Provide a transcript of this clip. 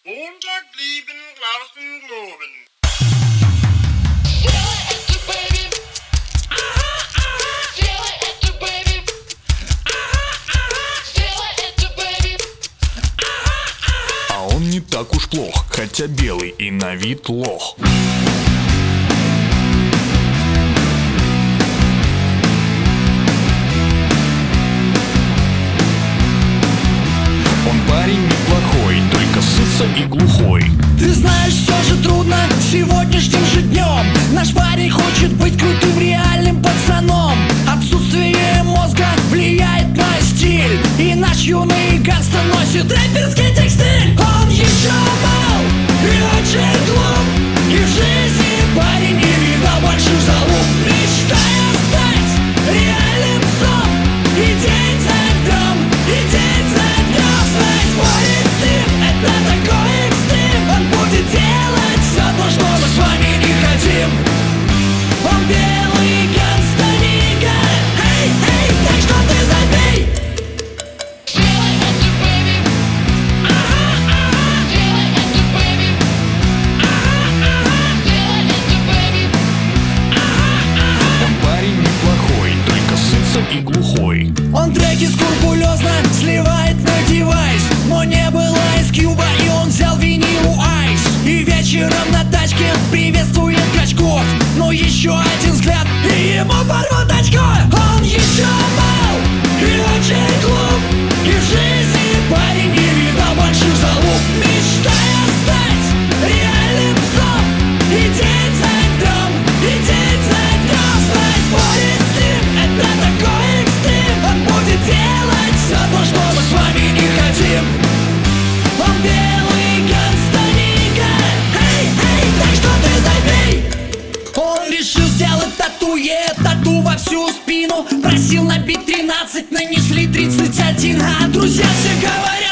Montag lieben, draußen globen. А он не так уж плох, хотя белый и на вид лох. Он парень неплохой, только сытся и глухой. Ты знаешь, все же трудно сегодняшним же днем. Наш парень хочет быть крутым реальным пацаном. Отсутствие мозга влияет на стиль, и наш юный гангста носит рэперский текстиль. Он еще мал и очень глуп, и в жизни парень не видал больших залуп. Мечтая стать реальным псом, и день за днем, и день за днем связь спорит с ним. Это такой экстрим. Он будет делать все то, что мы с вами не хотим. Он белый гангста нига. Эй, эй, так что ты забей. Он парень неплохой, только сытся и глухой. Он треки скрупулезно сливает на девайс, но не было Ice Cube, и он взял винилу Айс. И вечером на тачке приветствует качков, но еще один взгляд, и ему порвут очко. Он еще мал и очень глуп, и в жизни парень не видал больших залуп. Мечтая стать реальным псом, и день за днем, и день за днем связь спорит с ним. Это такой экстрим. Он будет делать все то, что мы с вами не хотим. Он белый гангста нига. Эй, эй, так что ты забей. Он решил сделать тату во всю спину. Просил набить 13, нанесли 31. А друзья все говорят: